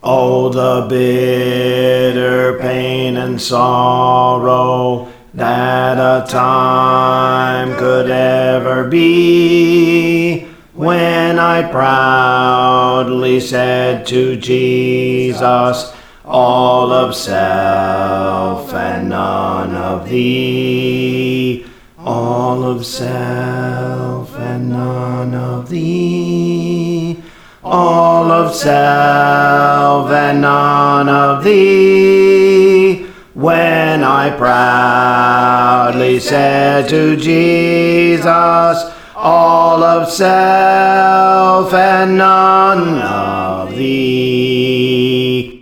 Oh, the bitter pain and sorrow that a time could ever be, when I proudly said to Jesus, all of self and none of thee. All of self and none of thee. All of self and none of thee. When I proudly said to Jesus, all of self and none of thee.